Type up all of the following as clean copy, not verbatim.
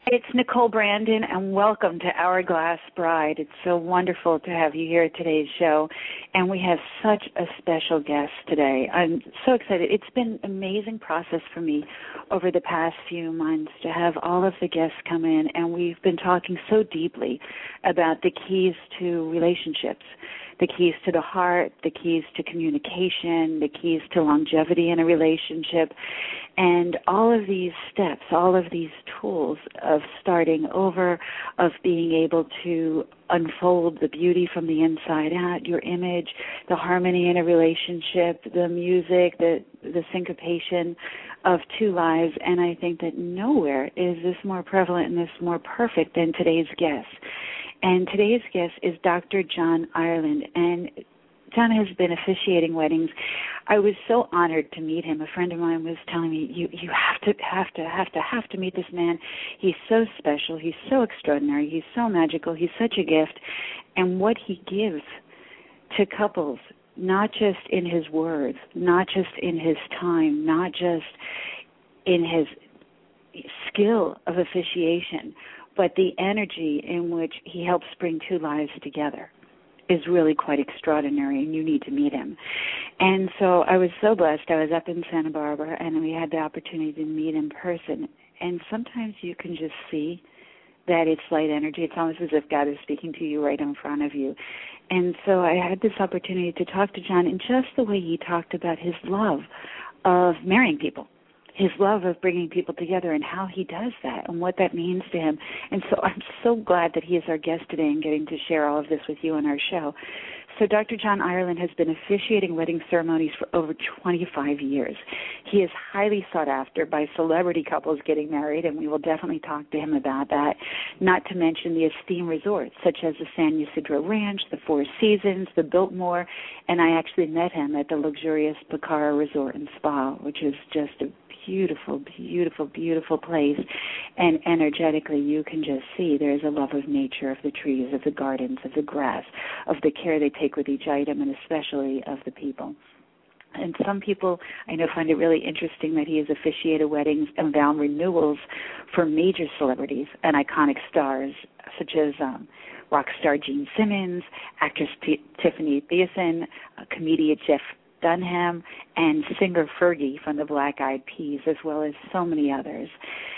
It's Nicole Brandon, and welcome to Hourglass Bride. It's so wonderful to have you here at today's show, and we have such a special guest today. I'm so excited. It's been an amazing process for me over the past few months to have all of the guests come in, and we've been talking so deeply about the keys to relationships, the keys to the heart, the keys to communication, the keys to longevity in a relationship, and all of these steps, all of these tools of starting over, of being able to unfold the beauty from the inside out, your image, the harmony in a relationship, the music, the syncopation of two lives. And I think that nowhere is this more prevalent and this more perfect than today's guest. And today's guest is Dr. John Ireland, and John has been officiating weddings. I was so honored to meet him. A friend of mine was telling me, you have to meet this man. He's so special. He's so extraordinary. He's so magical. He's such a gift. And what he gives to couples, not just in his words, not just in his time, not just in his skill of officiation, but the energy in which he helps bring two lives together is really quite extraordinary, and you need to meet him. And so I was so blessed. I was up in Santa Barbara, and we had the opportunity to meet in person. And sometimes you can just see that it's light energy. It's almost as if God is speaking to you right in front of you. And so I had this opportunity to talk to John, and just the way he talked about his love of marrying people, his love of bringing people together and how he does that and what that means to him. And so I'm so glad that he is our guest today and getting to share all of this with you on our show. So Dr. John Ireland has been officiating wedding ceremonies for over 25 years. He is highly sought after by celebrity couples getting married, and we will definitely talk to him about that, not to mention the esteemed resorts such as the San Ysidro Ranch, the Four Seasons, the Biltmore, and I actually met him at the luxurious Bacara Resort and Spa, which is just a beautiful, beautiful, beautiful place. And energetically, you can just see there's a love of nature, of the trees, of the gardens, of the grass, of the care they take with each item, and especially of the people. And some people, I know, find it really interesting that he has officiated weddings and vow renewals for major celebrities and iconic stars, such as rock star Gene Simmons, actress Tiffany Thiessen, comedian Jeff Dunham, and singer Fergie from the Black Eyed Peas, as well as so many others.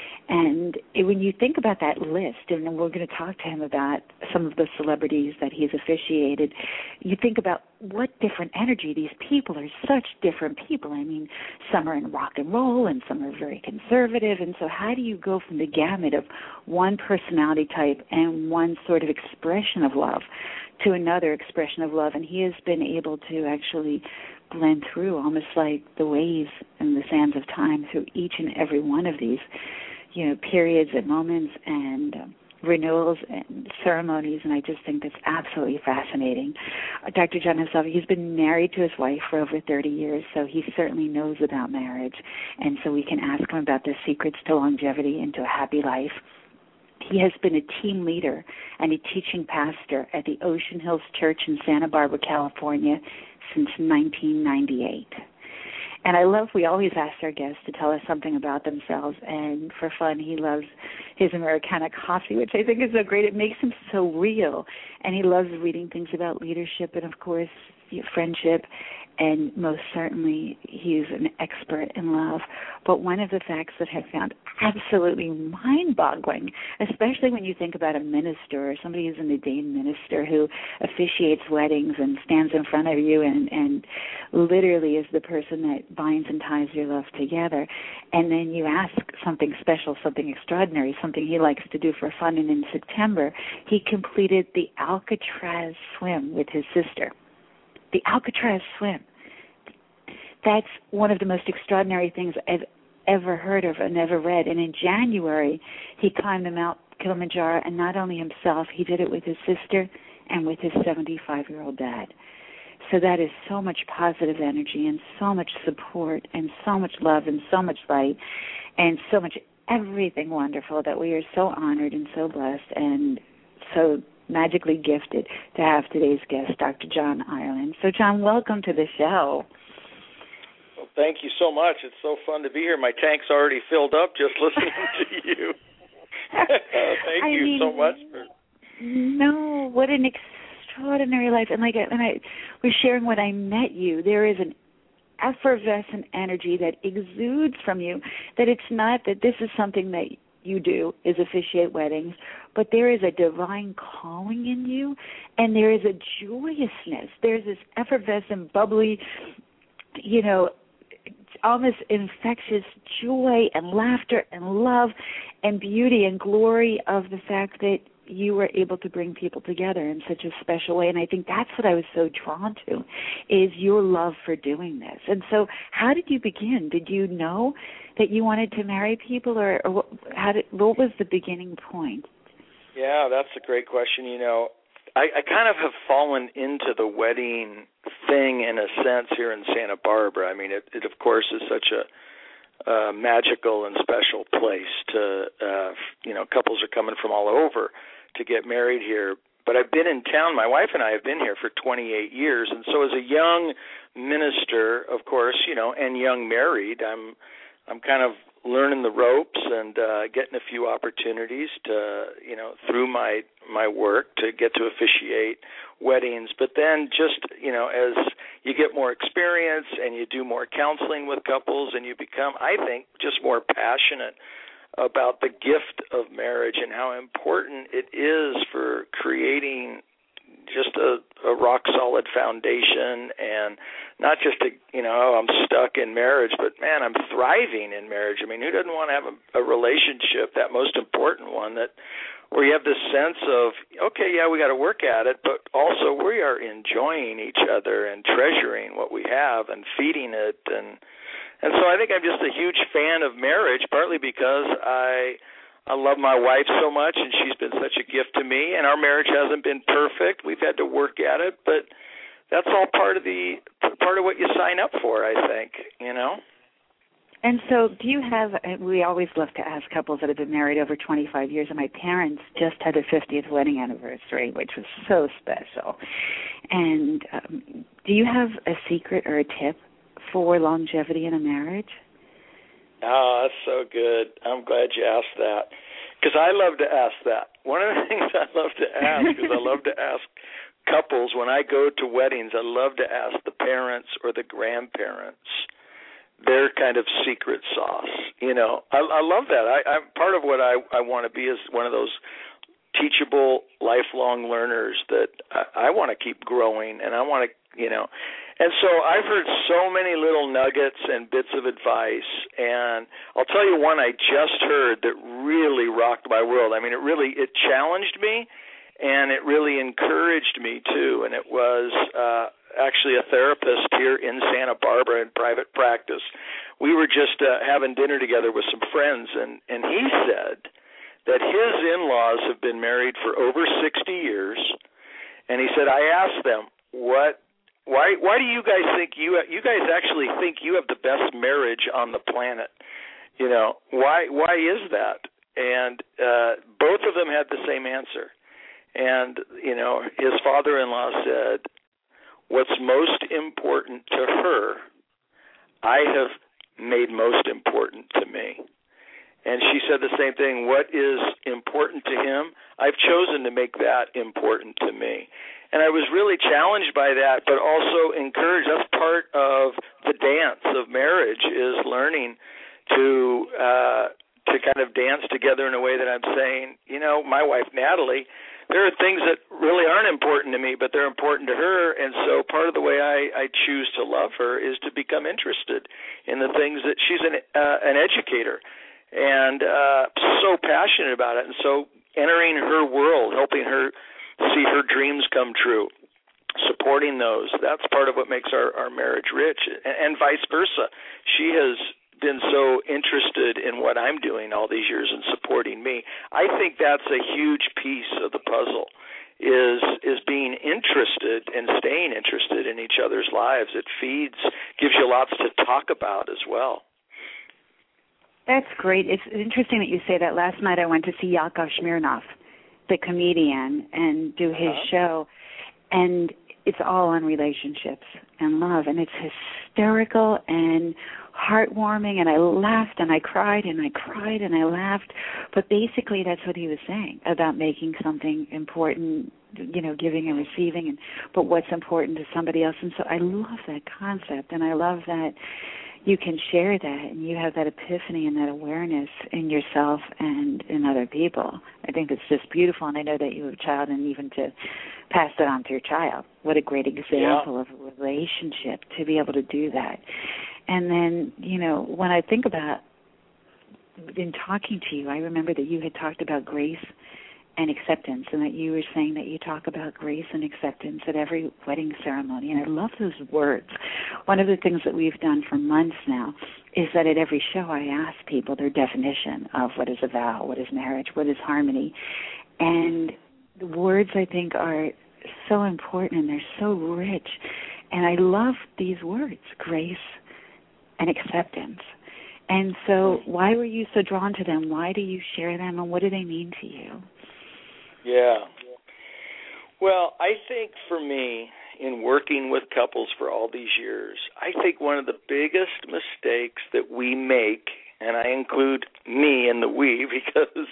And when you think about that list, and we're going to talk to him about some of the celebrities that he's officiated, you think about what different energy. These people are such different people. I mean, some are in rock and roll, and some are very conservative. And so how do you go from the gamut of one personality type and one sort of expression of love to another expression of love? And he has been able to actually blend through, almost like the waves and the sands of time, through each and every one of these, periods and moments and renewals and ceremonies, and I just think that's absolutely fascinating. Dr. John himself, he's been married to his wife for over 30 years, so he certainly knows about marriage, and so we can ask him about the secrets to longevity and to a happy life. He has been a team leader and a teaching pastor at the Ocean Hills Church in Santa Barbara, California, since 1998. And I love, we always ask our guests to tell us something about themselves, and for fun, he loves his Americana coffee, which I think is so great. It makes him so real, and he loves reading things about leadership and, of course, friendship, and most certainly he's an expert in love. But one of the facts that I've found absolutely mind-boggling, especially when you think about a minister or somebody who's an ordained minister who officiates weddings and stands in front of you and literally is the person that binds and ties your love together, and then you ask something special, something extraordinary, something he likes to do for fun, and in September he completed the Alcatraz swim with his sister. The Alcatraz swim. That's one of the most extraordinary things I've ever heard of and ever read. And in January, he climbed the Mount Kilimanjaro, and not only himself, he did it with his sister and with his 75-year-old dad. So that is so much positive energy and so much support and so much love and so much light and so much everything wonderful that we are so honored and so blessed and so magically gifted to have today's guest, Dr. John Ireland. So, John, welcome to the show. Well, thank you so much. It's so fun to be here. My tank's already filled up just listening to you. Thank you so much. No, what an extraordinary life. And like when I was sharing when I met you, there is an effervescent energy that exudes from you, that it's not that this is something that you do is officiate weddings, but there is a divine calling in you, and there is a joyousness. There's this effervescent, bubbly, almost infectious joy and laughter and love and beauty and glory of the fact that you were able to bring people together in such a special way. And I think that's what I was so drawn to, is your love for doing this. And so how did you begin? Did you know that you wanted to marry people, or what was the beginning point? Yeah, that's a great question. I kind of have fallen into the wedding thing in a sense here in Santa Barbara. I mean, it of course is such a magical and special place to, couples are coming from all over to get married here. But I've been in town, my wife and I have been here for 28 years, and so as a young minister, of course, and young married, I'm kind of learning the ropes and getting a few opportunities to, through my work to get to officiate weddings. But then just, as you get more experience and you do more counseling with couples and you become, I think, just more passionate about the gift of marriage and how important it is for creating just a rock-solid foundation, and not just I'm stuck in marriage, but, man, I'm thriving in marriage. I mean, who doesn't want to have a relationship, that most important one, where you have this sense of, okay, yeah, we got to work at it, but also we are enjoying each other and treasuring what we have and feeding it. And so I think I'm just a huge fan of marriage, partly because I love my wife so much, and she's been such a gift to me. And our marriage hasn't been perfect; we've had to work at it, but that's all part of what you sign up for, I think. And so, do you have? We always love to ask couples that have been married over 25 years. And my parents just had their 50th wedding anniversary, which was so special. And do you have a secret or a tip for longevity in a marriage? Oh, that's so good. I'm glad you asked that, because I love to ask that. One of the things I love to ask is I love to ask couples, when I go to weddings, I love to ask the parents or the grandparents their kind of secret sauce. I love that. I'm part of what I want to be is one of those teachable, lifelong learners that I want to keep growing, and I want to, And so I've heard so many little nuggets and bits of advice, and I'll tell you one I just heard that really rocked my world. I mean, it challenged me, and it really encouraged me, too, and it was actually a therapist here in Santa Barbara in private practice. We were just having dinner together with some friends, and he said that his in-laws have been married for over 60 years, and he said, I asked them, Why do you guys think you guys actually think you have the best marriage on the planet? Why is that? And both of them had the same answer. And, his father-in-law said, what's most important to her, I have made most important to me. And she said the same thing. What is important to him, I've chosen to make that important to me. And I was really challenged by that, but also encouraged. That's part of the dance of marriage, is learning to kind of dance together in a way that I'm saying, my wife, Natalie, there are things that really aren't important to me, but they're important to her. And so part of the way I choose to love her is to become interested in the things that she's an educator and so passionate about it. And so entering her world, helping her see her dreams come true, supporting those, that's part of what makes our marriage rich, and vice versa. She has been so interested in what I'm doing all these years and supporting me. I think that's a huge piece of the puzzle, is being interested and staying interested in each other's lives. It gives you lots to talk about as well. That's great. It's interesting that you say that. Last night I went to see Yakov Smirnoff, the comedian, and do his show, and it's all on relationships and love, and it's hysterical and heartwarming, and I laughed and I cried and I cried and I laughed. But basically that's what he was saying about making something important, giving and receiving, but what's important to somebody else. And so I love that concept, and I love that you can share that and you have that epiphany and that awareness in yourself and in other people. I think it's just beautiful, and I know that you have a child, and even to pass that on to your child. What a great example of a relationship to be able to do that. And then, when I think about in talking to you, I remember that you had talked about grace and acceptance, and that you were saying that you talk about grace and acceptance at every wedding ceremony. And I love those words. One of the things that we've done for months now is that at every show I ask people their definition of what is a vow, what is marriage, what is harmony. And the words, I think, are so important, and they're so rich. And I love these words, grace and acceptance. And so why were you so drawn to them? Why do you share them, and what do they mean to you? Yeah. Well, I think for me, in working with couples for all these years, I think one of the biggest mistakes that we make, and I include me in the we because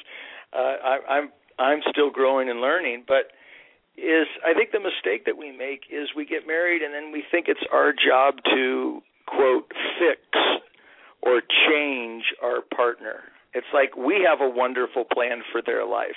I'm still growing and learning, but I think the mistake that we make is we get married and then we think it's our job to, quote, fix or change our partner. It's like we have a wonderful plan for their life.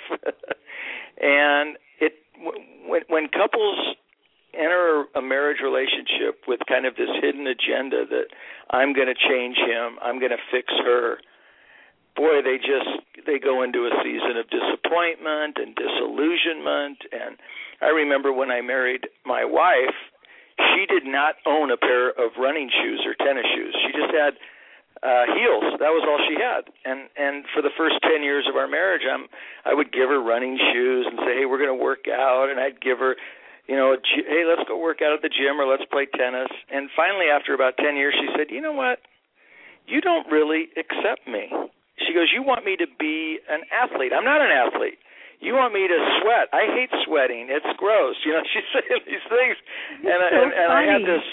And when couples enter a marriage relationship with kind of this hidden agenda that I'm going to change him, I'm going to fix her, boy, they go into a season of disappointment and disillusionment. And I remember when I married my wife, she did not own a pair of running shoes or tennis shoes. She just had heels. That was all she had. And for the first 10 years of our marriage, I would give her running shoes and say, hey, we're going to work out. And I'd give her, hey, let's go work out at the gym or let's play tennis. And finally, after about 10 years, she said, you know what? You don't really accept me. She goes, you want me to be an athlete. I'm not an athlete. You want me to sweat. I hate sweating. It's gross. She's saying these things. And I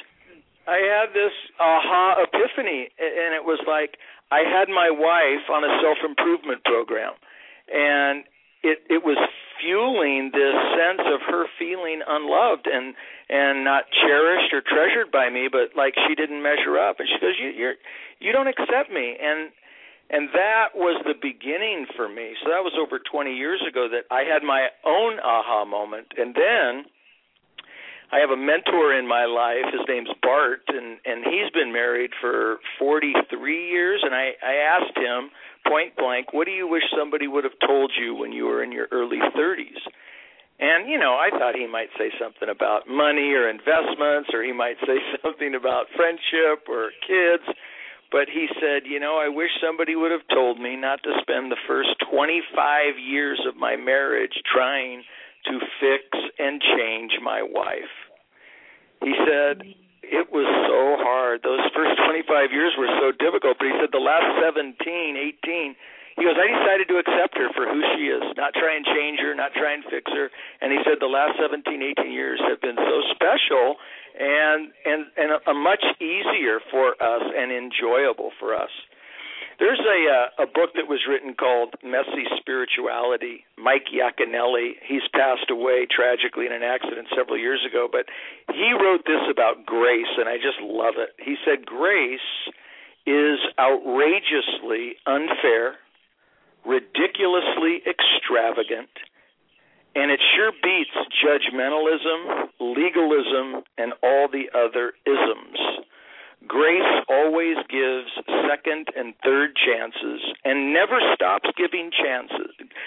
had this aha epiphany, and it was like I had my wife on a self-improvement program, and it was fueling this sense of her feeling unloved and not cherished or treasured by me, but like she didn't measure up. And she goes, you don't accept me. And that was the beginning for me. So that was over 20 years ago that I had my own aha moment. And then I have a mentor in my life. His name's Bart, and he's been married for 43 years. And I asked him point blank, what do you wish somebody would have told you when you were in your early 30s? And, I thought he might say something about money or investments, or he might say something about friendship or kids. But he said, I wish somebody would have told me not to spend the first 25 years of my marriage trying to fix and change my wife. He said it was so hard. Those first 25 years were so difficult. But he said the last 17, 18, he goes, I decided to accept her for who she is, not try and change her, not try and fix her. And he said the last 17, 18 years have been so special and a much easier for us and enjoyable for us. There's a book that was written called Messy Spirituality. Mike Yaconelli, he's passed away tragically in an accident several years ago, but he wrote this about grace, and I just love it. He said, grace is outrageously unfair, ridiculously extravagant, and it sure beats judgmentalism, legalism, and all the other isms. Grace always gives second and third chances and never stops giving chances.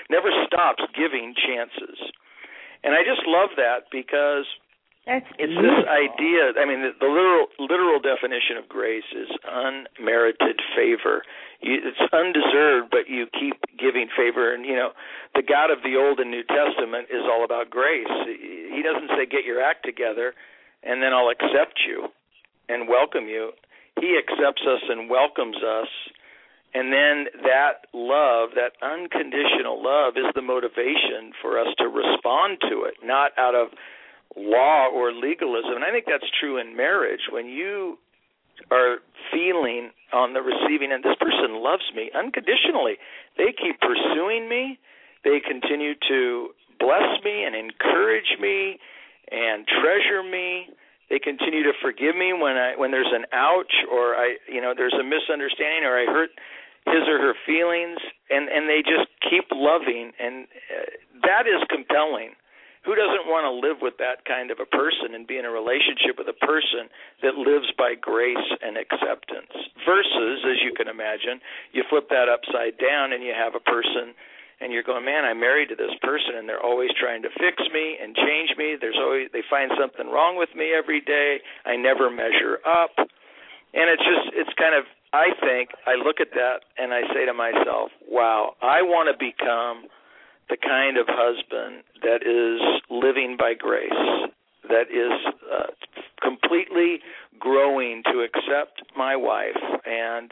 And I just love that because it's this idea. I mean, the literal definition of grace is unmerited favor. It's undeserved, but you keep giving favor. And, the God of the Old and New Testament is all about grace. He doesn't say, get your act together, and then I'll accept you and welcome you. He accepts us and welcomes us, and then that love, that unconditional love, is the motivation for us to respond to it, not out of law or legalism. And I think that's true in marriage. When you are feeling on the receiving end, this person loves me unconditionally. They keep pursuing me. They continue to bless me and encourage me and treasure me. They continue to forgive me when there's an ouch or there's a misunderstanding or I hurt his or her feelings, and they just keep loving, and that is compelling. Who doesn't want to live with that kind of a person and be in a relationship with a person that lives by grace and acceptance? Versus, as you can imagine, you flip that upside down and you have a person and you're going, man, I'm married to this person and they're always trying to fix me and change me. They find something wrong with me every day. I never measure up. And it's kind of, I think, I look at that and I say to myself, wow, I want to become the kind of husband that is living by grace, that is completely growing to accept my wife and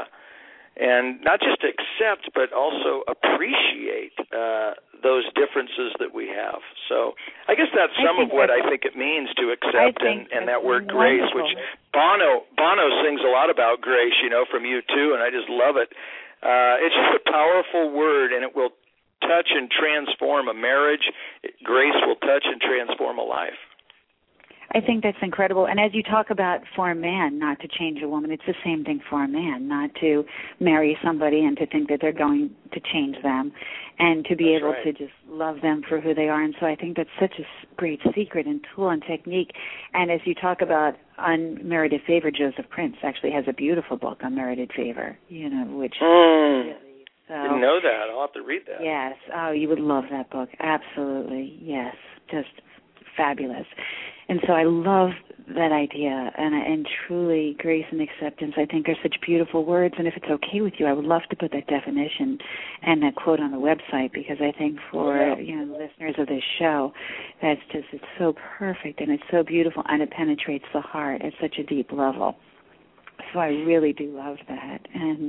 not just accept but also appreciate those differences that we have. So I guess that's some of what I think it means to accept and that word grace, which Bono sings a lot about grace, from U2, and I just love it. It's just a powerful word, and it will touch and transform a marriage. Grace will touch and transform a life. I think that's incredible. And as you talk about for a man not to change a woman, it's the same thing for a man, not to marry somebody and to think that they're going to change them and to be able to just love them for who they are. And so I think that's such a great secret and tool and technique. And as you talk about unmerited favor, Joseph Prince actually has a beautiful book, Unmerited Favor, which really... So, didn't know that. I'll have to read that. Yes. Oh, you would love that book. Absolutely. Yes. Just fabulous. And so I love that idea, and truly grace and acceptance I think are such beautiful words, and if it's okay with you, I would love to put that definition and that quote on the website, because I think for listeners of this show, it's so perfect and it's so beautiful, and it penetrates the heart at such a deep level. So I really do love that. And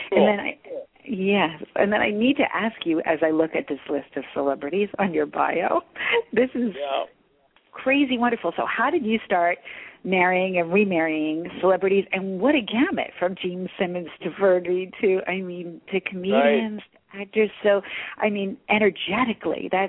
and then I need to ask you, as I look at this list of celebrities on your bio, this is crazy wonderful. So how did you start marrying and remarrying celebrities, and what a gamut, from Gene Simmons to Fergie to comedians, to actors. So, energetically, that's,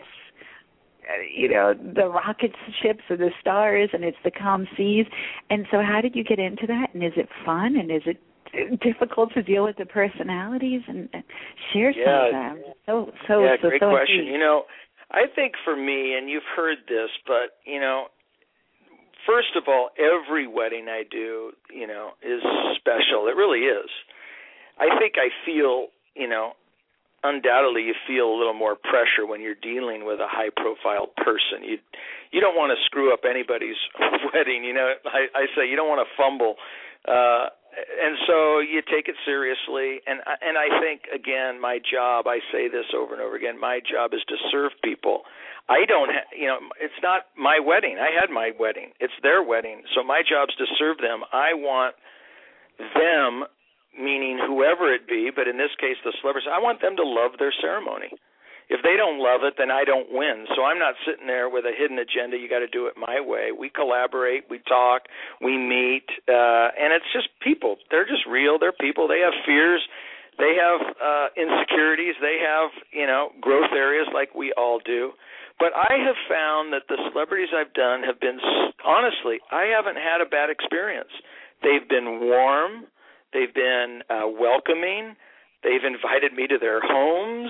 the rocket ships and the stars, and it's the calm seas. And so how did you get into that, and is it fun, and is it difficult to deal with the personalities, and share some of that? Great question. I think for me, and you've heard this, but, first of all, every wedding I do, is special. It really is. I think I feel, undoubtedly you feel a little more pressure when you're dealing with a high-profile person. You don't want to screw up anybody's wedding. I say you don't want to fumble. And so you take it seriously, and I think, again, my job, I say this over and over again, my job is to serve people. I don't it's not my wedding. I had my wedding. It's their wedding. So my job is to serve them. I want them, meaning whoever it be, but in this case the celebrities, I want them to love their ceremony. If they don't love it, then I don't win. So I'm not sitting there with a hidden agenda. You got to do it my way. We collaborate, we talk, we meet, and it's just people. They're just real. They're people. They have fears. They have insecurities. They have, growth areas like we all do. But I have found that the celebrities I've done have been, honestly, I haven't had a bad experience. They've been warm. They've been welcoming. They've invited me to their homes.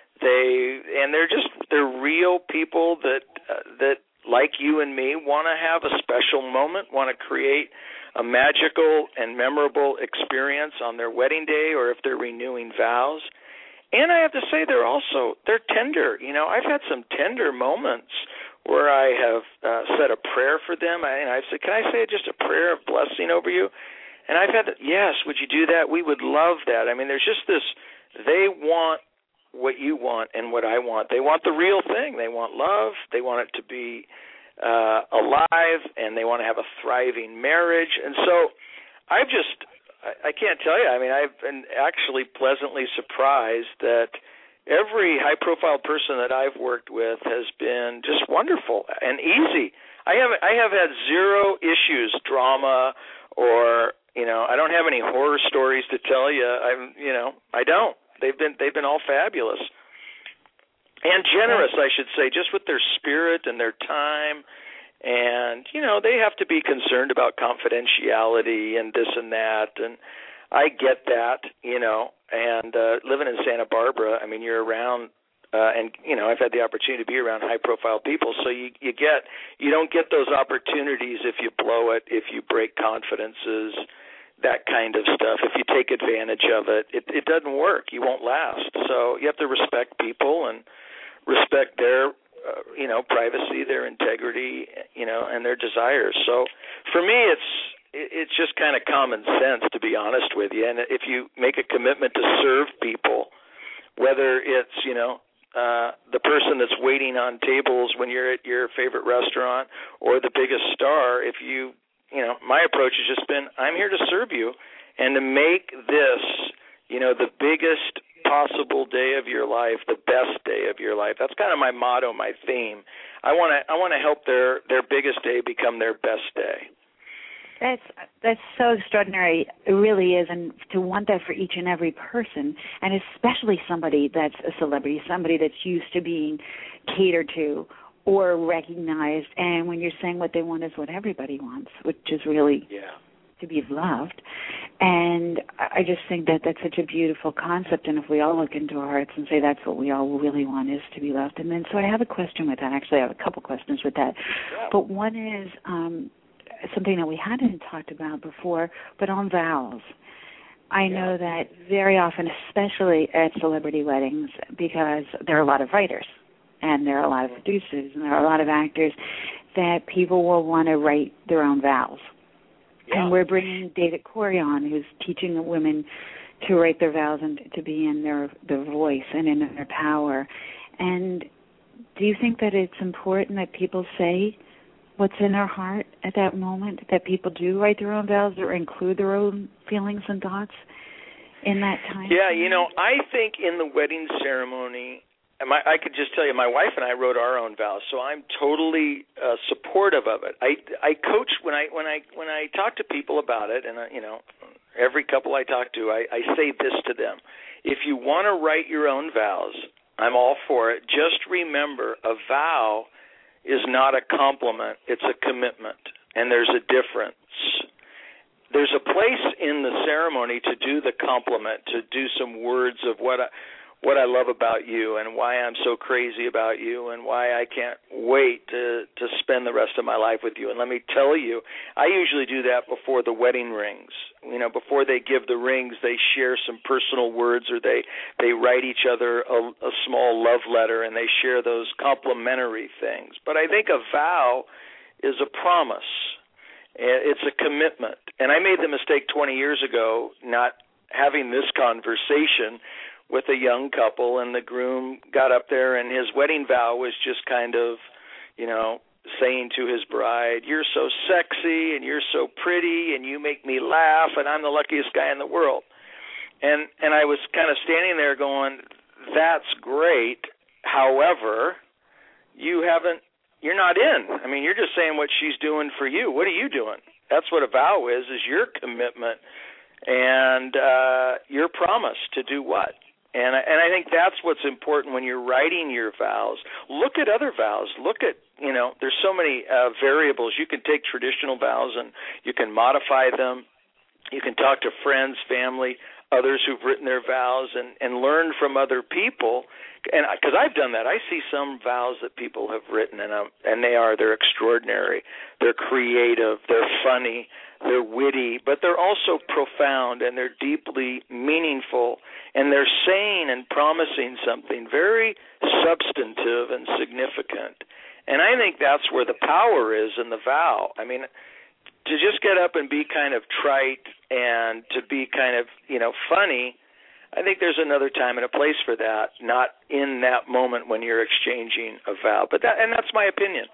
They're real people that like you and me want to have a special moment, want to create a magical and memorable experience on their wedding day, or if they're renewing vows. And I have to say they're tender. I've had some tender moments where I have said a prayer for them. I've said, can I say just a prayer of blessing over you? And I've had, yes, would you do that? We would love that. There's just this, they want what you want and what I want. They want the real thing. They want love. They want it to be alive, and they want to have a thriving marriage. And so I can't tell you. I've been actually pleasantly surprised that every high-profile person that I've worked with has been just wonderful and easy. I have had zero issues, drama, or I don't have any horror stories to tell you. I don't. They've been all fabulous and generous, I should say, just with their spirit and their time. And, they have to be concerned about confidentiality and this and that. And I get that, and living in Santa Barbara, I mean, you're around, and, I've had the opportunity to be around high-profile people. So you don't get those opportunities if you blow it, if you break confidences, that kind of stuff. If you take advantage of it, it doesn't work. You won't last. So you have to respect people and respect their privacy, their integrity, and their desires. So for me, it's just kind of common sense, to be honest with you. And if you make a commitment to serve people, whether it's, the person that's waiting on tables when you're at your favorite restaurant or the biggest star, if my approach has just been, I'm here to serve you and to make this, the biggest possible day of your life, the best day of your life. That's kind of my motto, my theme. I want to help their biggest day become their best day. That's so extraordinary. It really is, and to want that for each and every person, and especially somebody that's a celebrity, somebody that's used to being catered to or recognized. And when you're saying what they want is what everybody wants, which is really to be loved. And I just think that that's such a beautiful concept. And if we all look into our hearts and say that's what we all really want is to be loved. And then so I have a question with that. Actually, I have a couple questions with that. Yeah. But one is something that we hadn't talked about before, but on vows. I know that very often, especially at celebrity weddings, because there are a lot of writers and there are a lot of producers and there are a lot of actors, that people will want to write their own vows. Yeah. And we're bringing David Corey on, who's teaching the women to write their vows and to be in their voice and in their power. And do you think that it's important that people say what's in their heart at that moment, that people do write their own vows or include their own feelings and thoughts in that time? Yeah, I think in the wedding ceremony, I could just tell you, my wife and I wrote our own vows, so I'm totally supportive of it. I coach when I talk to people about it, and every couple I talk to, I say this to them: if you want to write your own vows, I'm all for it. Just remember, a vow is not a compliment; it's a commitment, and there's a difference. There's a place in the ceremony to do the compliment, to do some words of what I love about you and why I'm so crazy about you and why I can't wait to spend the rest of my life with you. And let me tell you, I usually do that before the wedding rings. Before they give the rings, they share some personal words, or they write each other a small love letter, and they share those complimentary things. But I think a vow is a promise. It's a commitment. And I made the mistake 20 years ago not having this conversation with a young couple, and the groom got up there, and his wedding vow was just kind of, saying to his bride, "You're so sexy, and you're so pretty, and you make me laugh, and I'm the luckiest guy in the world." And I was kind of standing there going, "That's great. However, you're not in. I mean, you're just saying what she's doing for you. What are you doing?" That's what a vow is your commitment and your promise to do what. And I think that's what's important when you're writing your vows. Look at other vows. Look at, there's so many variables. You can take traditional vows and you can modify them. You can talk to friends, family, others who've written their vows and learn from other people. And because I've done that, I see some vows that people have written, and they're extraordinary. They're creative. They're funny. They're witty, but they're also profound, and they're deeply meaningful, and they're saying and promising something very substantive and significant. And I think that's where the power is in the vow. I mean, to just get up and be kind of trite and to be kind of, funny, I think there's another time and a place for that, not in that moment when you're exchanging a vow. But that's my opinion.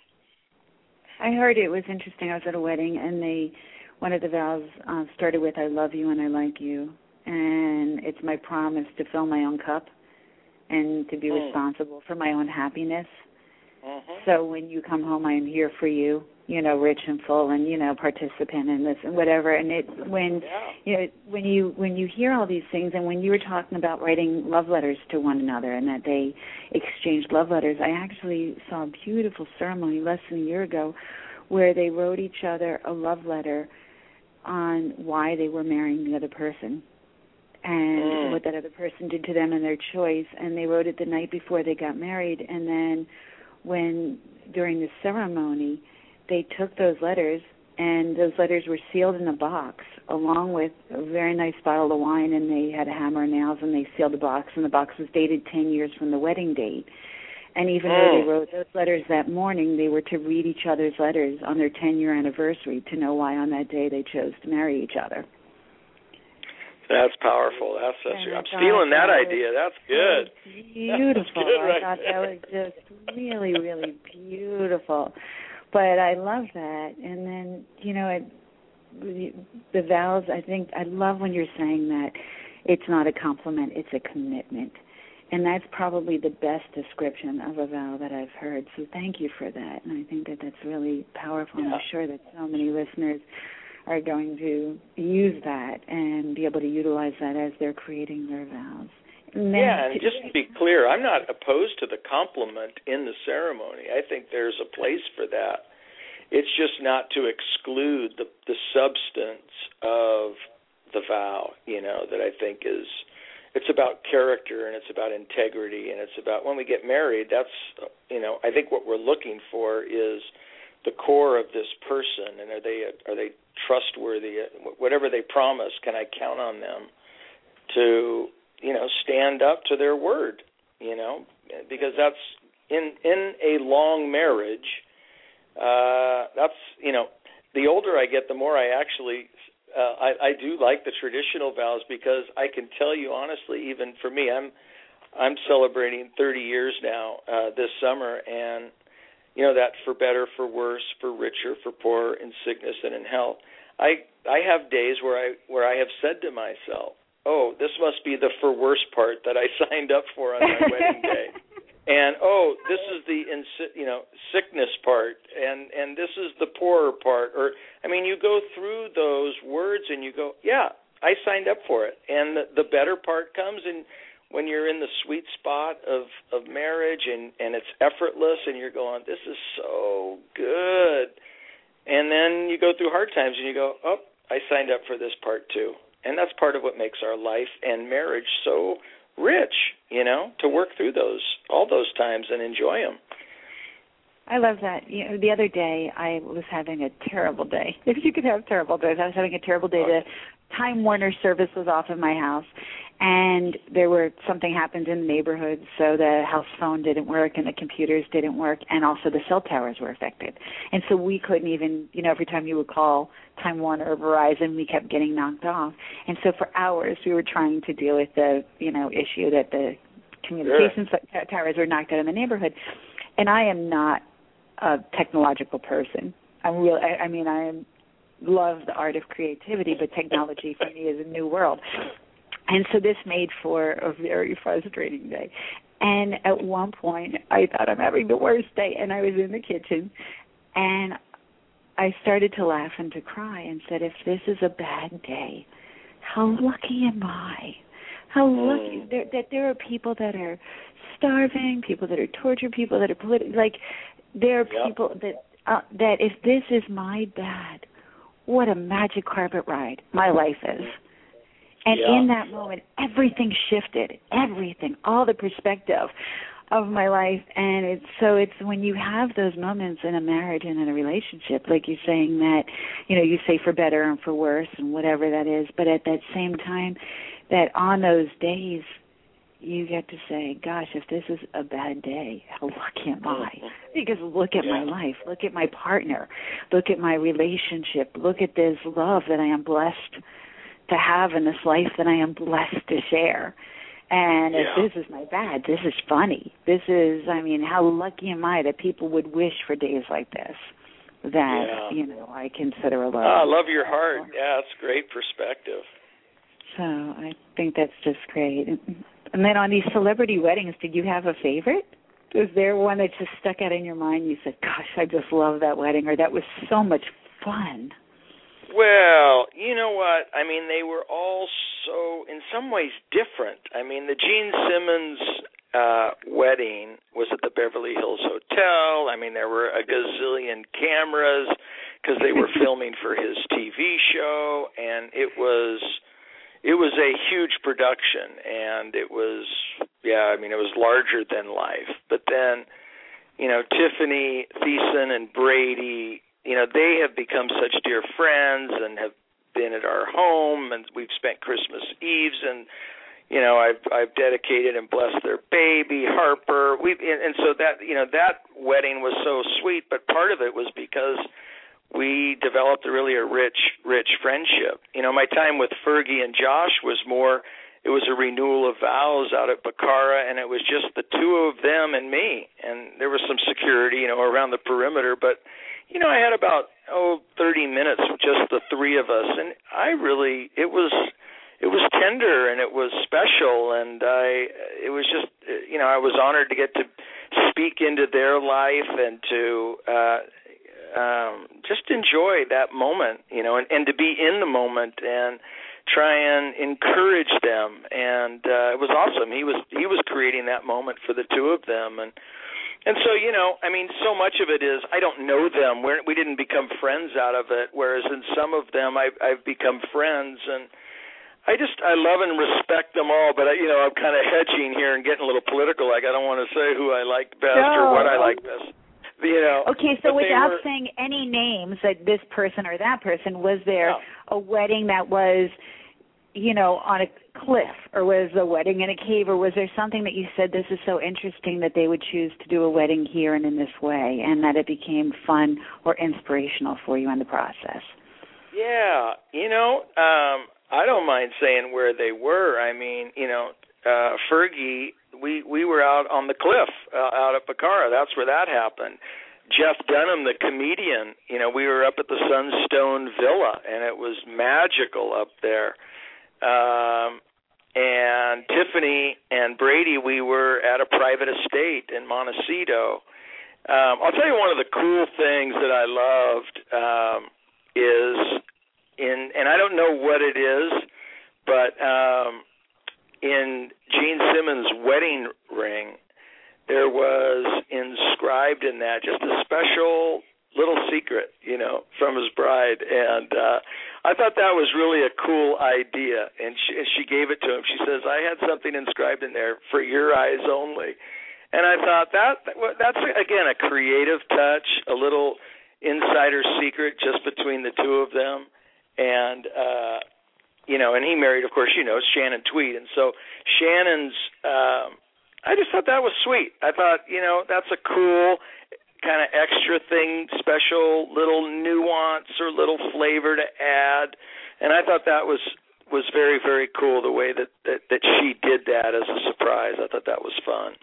I heard it was interesting. I was at a wedding, and one of the vows started with, "I love you and I like you, and it's my promise to fill my own cup and to be responsible for my own happiness. Mm-hmm. So when you come home, I am here for you, rich and full and, participant in this and whatever. And when you hear all these things, and when you were talking about writing love letters to one another and that they exchanged love letters, I actually saw a beautiful ceremony less than a year ago where they wrote each other a love letter on why they were marrying the other person and what that other person did to them and their choice. And they wrote it the night before they got married. And then during the ceremony, they took those letters, and those letters were sealed in a box along with a very nice bottle of wine, and they had a hammer and nails, and they sealed the box, and the box was dated 10 years from the wedding date. And even though they wrote those letters that morning, they were to read each other's letters on their 10-year anniversary to know why on that day they chose to marry each other. That's powerful. I'm stealing that idea. That's good. Beautiful. That's good right I thought there. that was just really, really beautiful. But I love that. And then, the vows, I love when you're saying that it's not a compliment, it's a commitment. And that's probably the best description of a vow that I've heard. So thank you for that. And I think that that's really powerful. Yeah. And I'm sure that so many listeners are going to use that and be able to utilize that as they're creating their vows. And just to be clear, I'm not opposed to the compliment in the ceremony. I think there's a place for that. It's just not to exclude the substance of the vow, that I think it's about character and it's about integrity and it's about when we get married, that's, I think what we're looking for is the core of this person, and are they trustworthy? Whatever they promise, can I count on them to stand up to their word? Because that's in a long marriage. That's the older I get, the more I actually I do like the traditional vows, because I can tell you honestly, even for me, I'm celebrating 30 years now this summer, and that for better, for worse, for richer, for poorer, in sickness and in health. I have days where I have said to myself, oh, this must be the for worse part that I signed up for on my wedding day. And, oh, this is the sickness part, and this is the poorer part. Or, you go through those words and you go, yeah, I signed up for it. And the better part comes in when you're in the sweet spot of marriage and it's effortless and you're going, this is so good. And then you go through hard times and you go, oh, I signed up for this part too. And that's part of what makes our life and marriage so rich, to work through all those times and enjoy them. I love that. The other day I was having a terrible day. If you could have terrible days, I was having a terrible day. The Time Warner service was off in my house, and something happened in the neighborhood, so the house phone didn't work and the computers didn't work, and also the cell towers were affected. And so we couldn't even, every time you would call Time Warner or Verizon, we kept getting knocked off. And so for hours we were trying to deal with the, issue that the communications towers were knocked out in the neighborhood. And I am not a technological person. I love the art of creativity, but technology for me is a new world. And so this made for a very frustrating day. And at one point, I thought I'm having the worst day, and I was in the kitchen, and I started to laugh and to cry and said, if this is a bad day, how lucky am I? How lucky that there are people that are starving, people that are tortured, people that are there are people that if this is my bad, what a magic carpet ride my life is. And in that moment, everything shifted, all the perspective of my life. And it's when you have those moments in a marriage and in a relationship, like you're saying that, you say for better and for worse and whatever that is, but at that same time, that on those days, you get to say, gosh, if this is a bad day, how lucky am I? Because look at my life, look at my partner, look at my relationship, look at this love that I am blessed to have in this life that I am blessed to share. And if this is my bad, this is funny. This is, how lucky am I that people would wish for days like this that, I consider a love. I love your heart. Yeah, it's great perspective. So I think that's just great. And then on these celebrity weddings, did you have a favorite? Is there one that just stuck out in your mind? You said, gosh, I just love that wedding, or that was so much fun. Well, you know what? I mean, they were all so, in some ways, different. I mean, the Gene Simmons wedding was at the Beverly Hills Hotel. I mean, there were a gazillion cameras because they were filming for his TV show, and it was a huge production, and it was, yeah, I mean, it was larger than life. But then, you know, Tiffany Thiessen and Brady, you know, they have become such dear friends and have been at our home, and we've spent Christmas Eves, and you know, I've dedicated and blessed their baby, Harper. And so that, you know, that wedding was so sweet, but part of it was because we developed really a rich friendship. You know, my time with Fergie and Josh was more, it was a renewal of vows out at Baccara, and it was just the two of them and me. And there was some security, you know, around the perimeter, but, you know, I had about, 30 minutes with just the three of us, and it was tender and it was special, and it was just, you know, I was honored to get to speak into their life and to just enjoy that moment, you know, and to be in the moment and try and encourage them. And it was awesome. He was creating that moment for the two of them, and so, you know, I mean, so much of it is I don't know them. We didn't become friends out of it, whereas in some of them I've become friends, and I love and respect them all, but you know, I'm kind of hedging here and getting a little political. Like, I don't want to say who I like best or what I like best. You know. Okay, so without saying any names, like this person or that person, was there a wedding that was, you know, on a cliff, or was a wedding in a cave, or was there something that you said, this is so interesting that they would choose to do a wedding here and in this way, and that it became fun or inspirational for you in the process? Yeah, you know, I don't mind saying where they were. I mean, you know, Fergie, we were out on the cliff out at Baccara. That's where that happened. Jeff Dunham, the comedian, you know, we were up at the Sunstone Villa, and it was magical up there. And Tiffany and Brady, we were at a private estate in Montecito. I'll tell you one of the cool things that I loved is and I don't know what it is, but in Gene Simmons' wedding ring, there was inscribed in that just a special little secret, you know, from his bride, and I thought that was really a cool idea, and she gave it to him. She says, I had something inscribed in there for your eyes only, and I thought that's again a creative touch, a little insider secret just between the two of them, and you know, and he married, of course, you know, Shannon Tweed, and so Shannon's, I just thought that was sweet. I thought, you know, that's a cool kind of extra thing, special little nuance or little flavor to add, and I thought that was very, very cool the way that she did that as a surprise. I thought that was fun.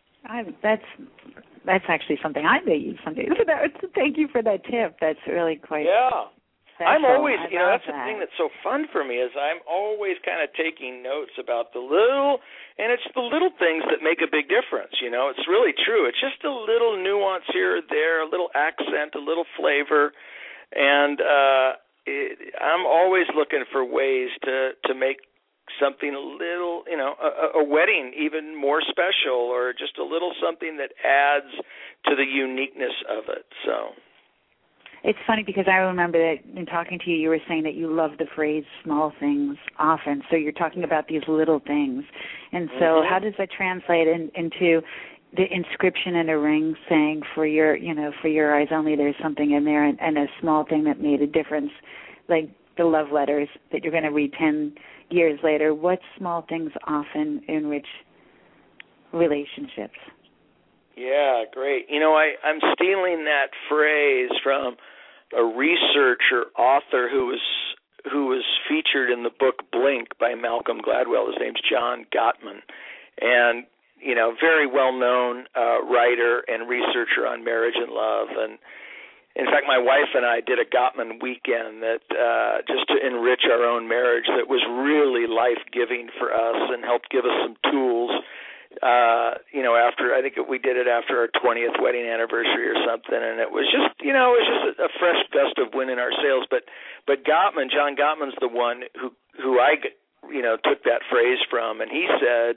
That's actually something I may use someday. Thank you for that tip. That's really quite special. I'm always, you know, that's that. the thing that's so fun for me is I'm always kind of taking notes about the little, and it's the little things that make a big difference, you know. It's really true. It's just a little nuance here or there, a little accent, a little flavor, and I'm always looking for ways to make something a little, you know, a wedding even more special, or just a little something that adds to the uniqueness of it, so. It's funny because I remember that in talking to you, you were saying that you love the phrase small things often. So you're talking about these little things. And so how does that translate into the inscription in a ring saying for your eyes only, there's something in there, and a small thing that made a difference, like the love letters that you're going to read 10 years later? What small things often enrich relationships? Yeah, great. You know, I'm stealing that phrase from a researcher, author who was featured in the book Blink by Malcolm Gladwell. His name's John Gottman, and you know, very well-known writer and researcher on marriage and love. And in fact, my wife and I did a Gottman weekend that just to enrich our own marriage that was really life-giving for us and helped give us some tools after, I think we did it after our 20th wedding anniversary or something, and it was just, a fresh gust of wind in our sails. But John Gottman's the one who I, took that phrase from, and he said,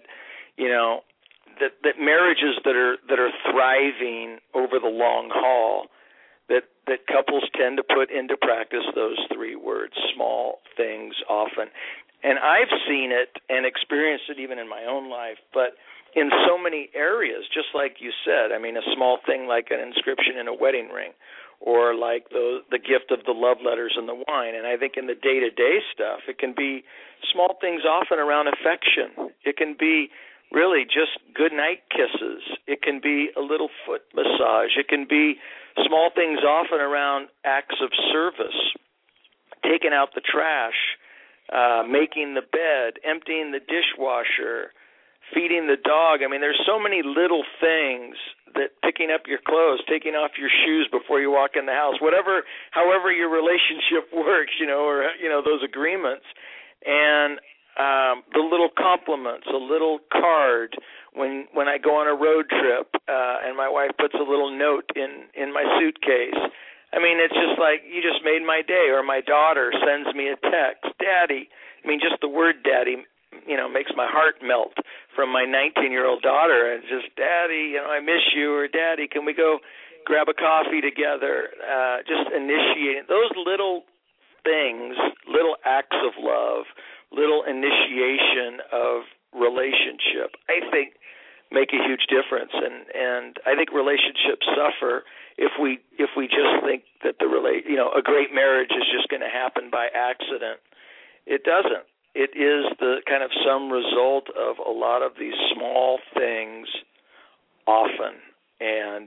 that marriages that are thriving over the long haul, that couples tend to put into practice those three words, small things often. And I've seen it and experienced it even in my own life, but in so many areas, just like you said. I mean, a small thing like an inscription in a wedding ring, or like the gift of the love letters and the wine. And I think in the day-to-day stuff, it can be small things often around affection. It can be really just good night kisses. It can be a little foot massage. It can be small things often around acts of service, taking out the trash, making the bed, emptying the dishwasher, feeding the dog. I mean, there's so many little things that picking up your clothes, taking off your shoes before you walk in the house, however your relationship works, or those agreements. And the little compliments, a little card when I go on a road trip, and my wife puts a little note in my suitcase. I mean, it's just like, you just made my day. Or my daughter sends me a text, Daddy. I mean, just the word Daddy, makes my heart melt from my 19-year-old daughter. And just, Daddy, I miss you, or Daddy, can we go grab a coffee together? Just initiating those little things, little acts of love, little initiation of relationship, I think make a huge difference. And I think relationships suffer if we just think that a great marriage is just going to happen by accident. It doesn't. It is the kind of sum result of a lot of these small things often. And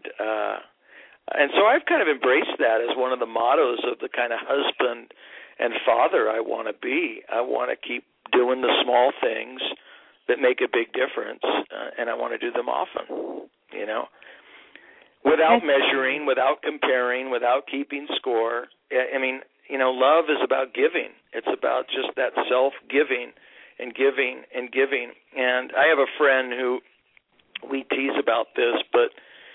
so I've kind of embraced that as one of the mottos of the kind of husband and father I want to be. I want to keep doing the small things that make a big difference, and I want to do them often, without measuring, without comparing, without keeping score. I mean, love is about giving. It's about just that self-giving and giving and giving. And I have a friend who we tease about this, but,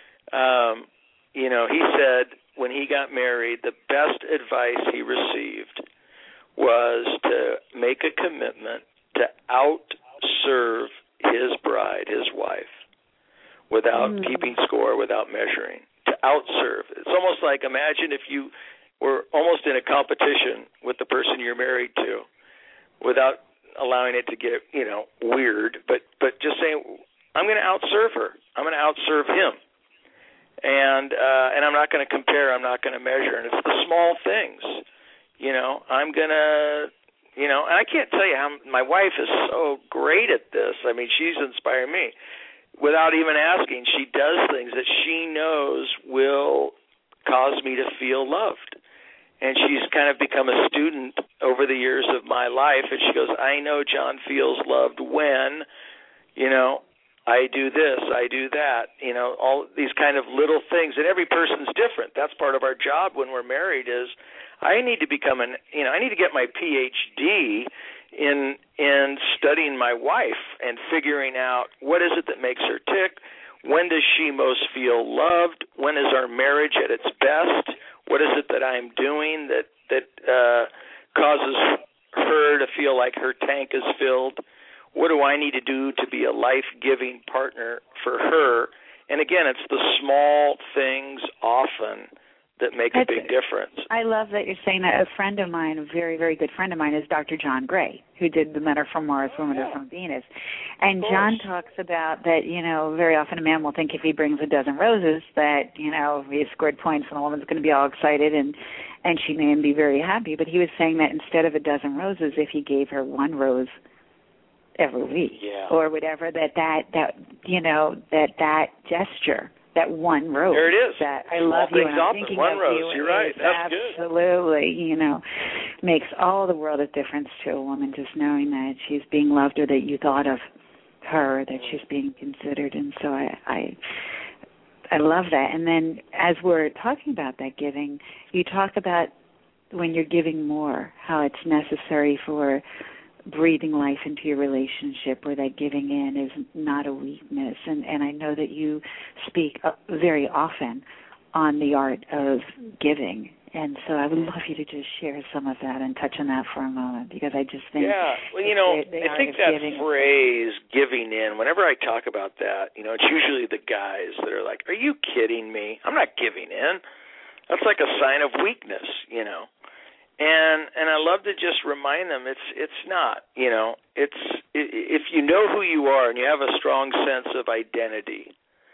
he said when he got married, the best advice he received was to make a commitment to outserve his bride, his wife, without keeping score, without measuring, to outserve. It's almost like, imagine if you were almost in a competition with the person you're married to, without allowing it to get, weird, but just saying, I'm going to outserve her. I'm going to outserve him. And I'm not going to compare. I'm not going to measure. And it's the small things. I'm going to, and I can't tell you how my wife is so great at this. I mean, she's inspired me. Without even asking, she does things that she knows will cause me to feel loved. And she's kind of become a student over the years of my life. And she goes, I know John feels loved when, I do this, I do that, all these kind of little things. And every person's different. That's part of our job when we're married is I need to become I need to get my PhD in studying my wife and figuring out what is it that makes her tick, when does she most feel loved, when is our marriage at its best, what is it that I'm doing that causes her to feel like her tank is filled, what do I need to do to be a life-giving partner for her? And again, it's the small things often that make a big difference. I love that you're saying that. A friend of mine, a very, very good friend of mine, is Dr. John Gray, who did The Men Are From Mars, Women Are From Venus. And John talks about that, very often a man will think if he brings a dozen roses that, he scored points and the woman's going to be all excited and she may be very happy. But he was saying that instead of a dozen roses, if he gave her one rose every week or whatever, that gesture, that one rose. There it is. That I love you and I'm thinking one of rose. you. You're right. That's absolutely, makes all the world of difference to a woman, just knowing that she's being loved or that you thought of her, that she's being considered. And so I love that. And then as we're talking about that giving, you talk about when you're giving more, how it's necessary for breathing life into your relationship, where that giving in is not a weakness. And I know that you speak very often on the art of giving. And so I would love you to just share some of that and touch on that for a moment, because I just think... Yeah, well, I think that phrase, giving in, whenever I talk about that, it's usually the guys that are like, are you kidding me? I'm not giving in. That's like a sign of weakness, And I love to just remind them it's not, it's if you know who you are and you have a strong sense of identity,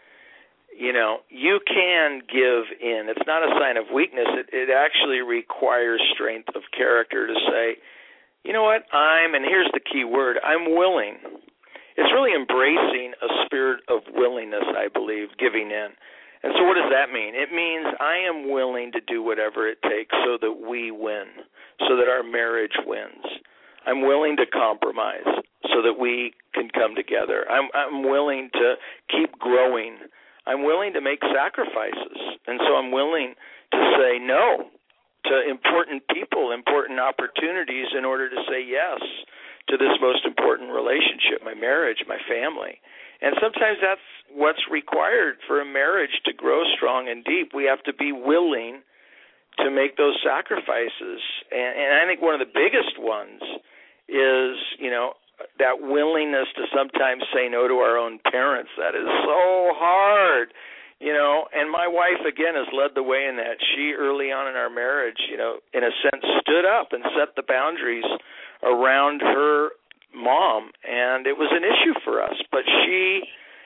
you can give in. It's not a sign of weakness. It actually requires strength of character to say, you know what, and here's the key word, I'm willing. It's really embracing a spirit of willingness, I believe, giving in. And so what does that mean? It means I am willing to do whatever it takes so that we win, so that our marriage wins. I'm willing to compromise so that we can come together. I'm willing to keep growing. I'm willing to make sacrifices. And so I'm willing to say no to important people, important opportunities in order to say yes to this most important relationship, my marriage, my family. And sometimes that's what's required for a marriage to grow strong and deep. We have to be willing to make those sacrifices. And I think one of the biggest ones is, that willingness to sometimes say no to our own parents. That is so hard, And my wife, again, has led the way in that. She, early on in our marriage, in a sense, stood up and set the boundaries around her mom, and it was an issue for us. But she,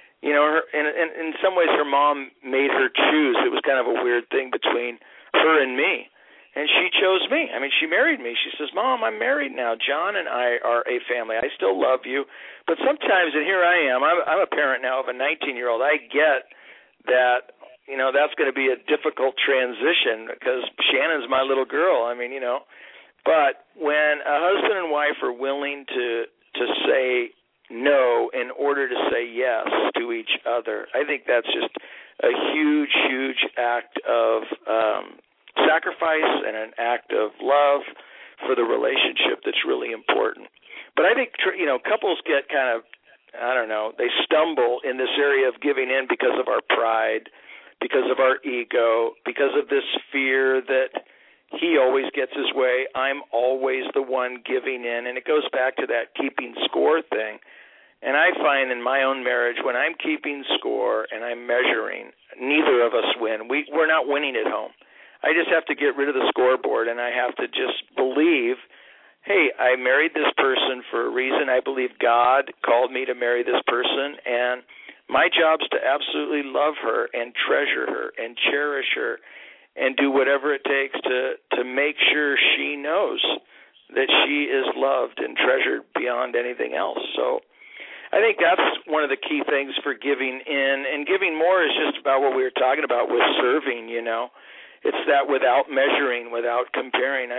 in some ways, her mom made her choose. It was kind of a weird thing between her and me, and she chose me. I mean, she married me. She says, "Mom, I'm married now. John and I are a family. I still love you, but sometimes," and here I am. I'm a parent now of a 19-year-old. I get that. That's going to be a difficult transition because Shannon's my little girl. I mean, but when a husband and wife are willing to say no in order to say yes to each other, I think that's just a huge, huge act of sacrifice and an act of love for the relationship that's really important. But I think, couples get kind of, they stumble in this area of giving in because of our pride, because of our ego, because of this fear that he always gets his way, I'm always the one giving in. And it goes back to that keeping score thing. And I find in my own marriage, when I'm keeping score and I'm measuring, neither of us win. We're not winning at home. I just have to get rid of the scoreboard, and I have to just believe, hey, I married this person for a reason. I believe God called me to marry this person, and my job is to absolutely love her and treasure her and cherish her and do whatever it takes to make sure she knows that she is loved and treasured beyond anything else. So I think that's one of the key things for giving in. And giving more is just about what we were talking about with serving, It's that without measuring, without comparing.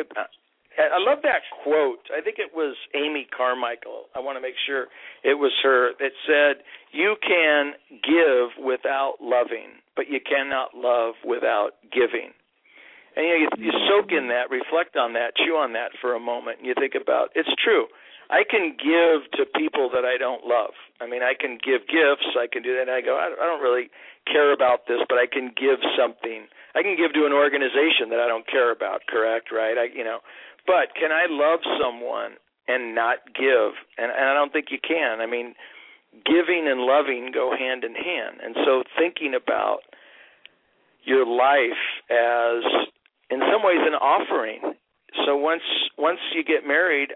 I love that quote. I think it was Amy Carmichael. I want to make sure it was her that said, you can give without loving, but you cannot love without giving. And you soak in that, reflect on that, chew on that for a moment, and you think about, it's true. I can give to people that I don't love. I mean, I can give gifts. I can do that. And I go, I don't really care about this, but I can give something. I can give to an organization that I don't care about, correct, right? But can I love someone and not give? And I don't think you can. I mean, giving and loving go hand in hand. And so thinking about your life as, in some ways, an offering. So once you get married,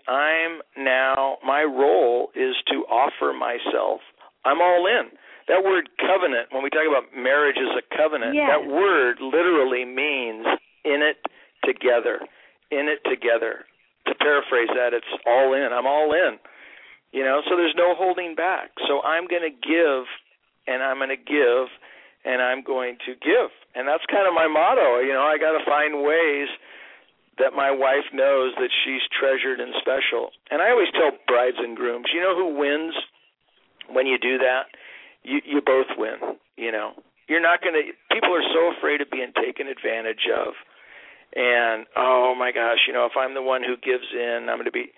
my role is to offer myself. I'm all in. That word covenant, when we talk about marriage as a covenant, yes. That word literally means in it together. In it together. To paraphrase that, it's all in. I'm all in. So there's no holding back. So I'm going to give, and I'm going to give, and I'm going to give. And that's kind of my motto. I got to find ways that my wife knows that she's treasured and special. And I always tell brides and grooms, you know who wins when you do that? You both win. You're not going to, people are so afraid of being taken advantage of. And, oh, my gosh, if I'm the one who gives in, I'm going to be.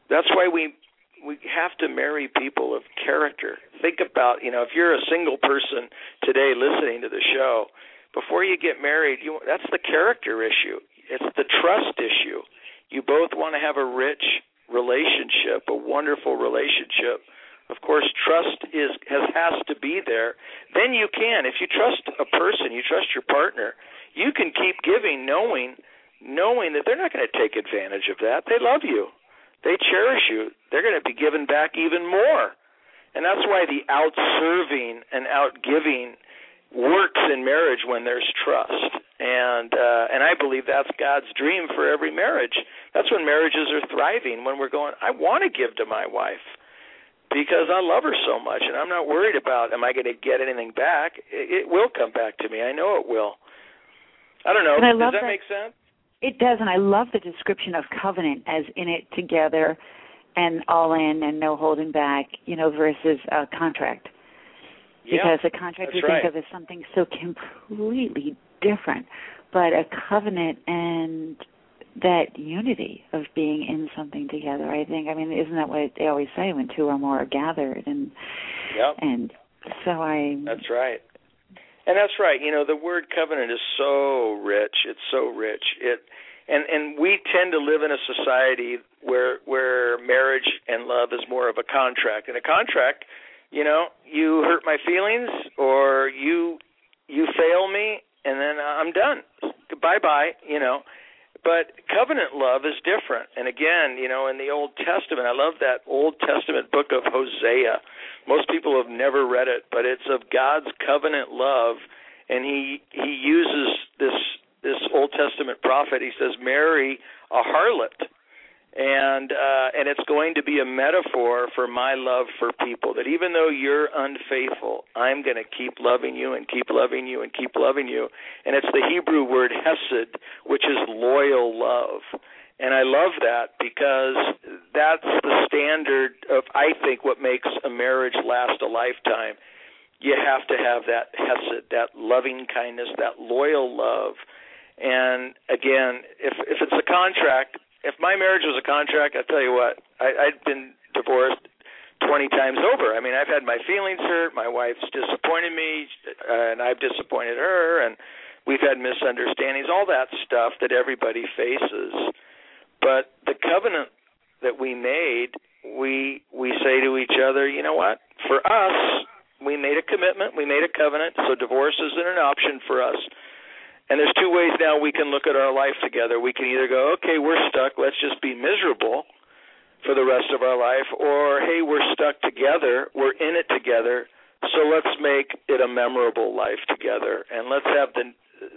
That's why we have to marry people of character. Think about, if you're a single person today listening to the show, before you get married, that's the character issue. It's the trust issue. You both want to have a rich relationship, a wonderful relationship. Of course, trust has to be there. Then you can. If you trust a person, you trust your partner, you can keep giving knowing that they're not going to take advantage of that. They love you. They cherish you. They're going to be given back even more. And that's why the out-serving and out-giving works in marriage when there's trust. And I believe that's God's dream for every marriage. That's when marriages are thriving, when we're going, I want to give to my wife because I love her so much, and I'm not worried about, am I going to get anything back? It will come back to me. I know it will. I don't know. Does that make sense? It does, and I love the description of covenant as in it together and all in and no holding back, versus a contract. Because a contract we think of as something so completely different, but a covenant and that unity of being in something together, I think. Isn't that what they always say, when two or more are gathered? And so That's right. And that's right. The word covenant is so rich. It's so rich. And we tend to live in a society where marriage and love is more of a contract. And a contract, you hurt my feelings or you fail me, and then I'm done. Bye-bye, But covenant love is different. And again, in the Old Testament, I love that Old Testament book of Hosea. Most people have never read it, but it's of God's covenant love. And he uses this Old Testament prophet. He says, marry a harlot. And it's going to be a metaphor for my love for people, that even though you're unfaithful, I'm going to keep loving you and keep loving you and keep loving you. And it's the Hebrew word hesed, which is loyal love. And I love that because that's the standard of, I think, what makes a marriage last a lifetime. You have to have that hesed, that loving kindness, that loyal love. And again, if it's a contract, if my marriage was a contract, I tell you what, I'd been divorced 20 times over. I've had my feelings hurt. My wife's disappointed me, and I've disappointed her, and we've had misunderstandings, all that stuff that everybody faces. But the covenant that we made, we say to each other, you know what? For us, we made a commitment, we made a covenant, so divorce isn't an option for us. And there's two ways now we can look at our life together. We can either go, okay, we're stuck, let's just be miserable for the rest of our life, or, hey, we're stuck together, we're in it together, so let's make it a memorable life together, and let's have the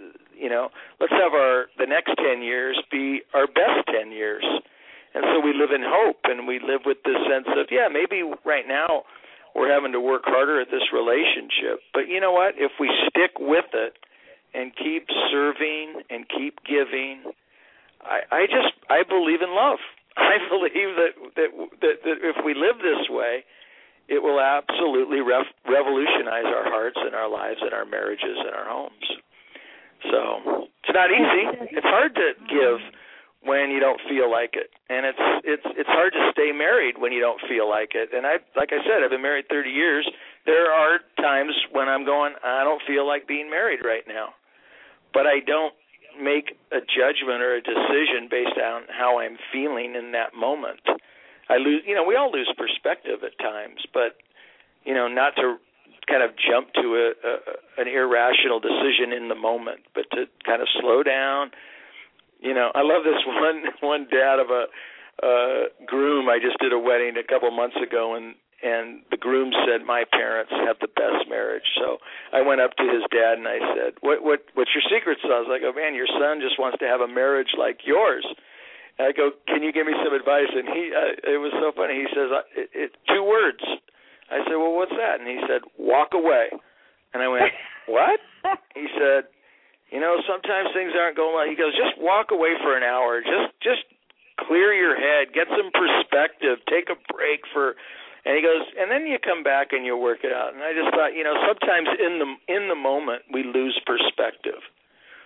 next 10 years be our best 10 years. And so we live in hope, and we live with this sense of, maybe right now we're having to work harder at this relationship, but you know what? If we stick with it, and keep serving and keep giving, I believe in love. I believe that if we live this way, it will absolutely revolutionize our hearts and our lives and our marriages and our homes. So it's not easy. It's hard to give when you don't feel like it, and it's hard to stay married when you don't feel like it. And like I said, I've been married 30 years. There are times when I'm going, I don't feel like being married right now. But I don't make a judgment or a decision based on how I'm feeling in that moment. We all lose perspective at times, but, not to kind of jump to an irrational decision in the moment, but to kind of slow down. I love this one dad of a groom. I just did a wedding a couple months ago, and the groom said, my parents have the best marriage. So I went up to his dad and I said, what's your secret sauce? I go, man, your son just wants to have a marriage like yours. And I go, can you give me some advice? And it was so funny. He says, 2 words. I said, well, what's that? And he said, walk away. And I went, what? He said, sometimes things aren't going well. He goes, just walk away for an hour. Just clear your head, get some perspective, take a break and he goes, and then you come back and you work it out. And I just thought, sometimes in the moment we lose perspective.